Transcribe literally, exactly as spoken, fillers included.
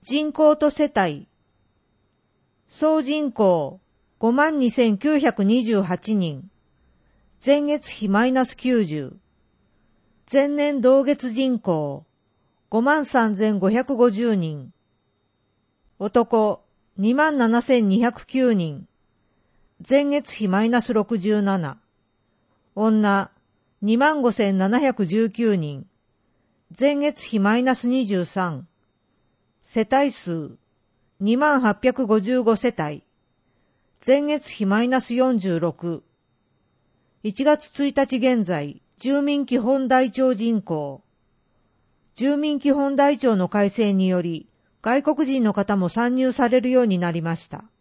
人口と世帯。総人口 ごまんにせんきゅうひゃくにじゅうはち 人。前月比マイナスきゅうじゅう。前年同月人口 ごまんさんぜんごひゃくごじゅう 人。男 にまんななせんにひゃくきゅう 人。前月比マイナスろくじゅうなな。女 にまんごせんななひゃくじゅうきゅう 人。前月比マイナスにじゅうさん。世帯数 にまんはっぴゃくごじゅうご 世帯。前月比マイナスよんじゅうろく。いちがつついたち現在、住民基本台帳人口。住民基本台帳の改正により、外国人の方も参入されるようになりました。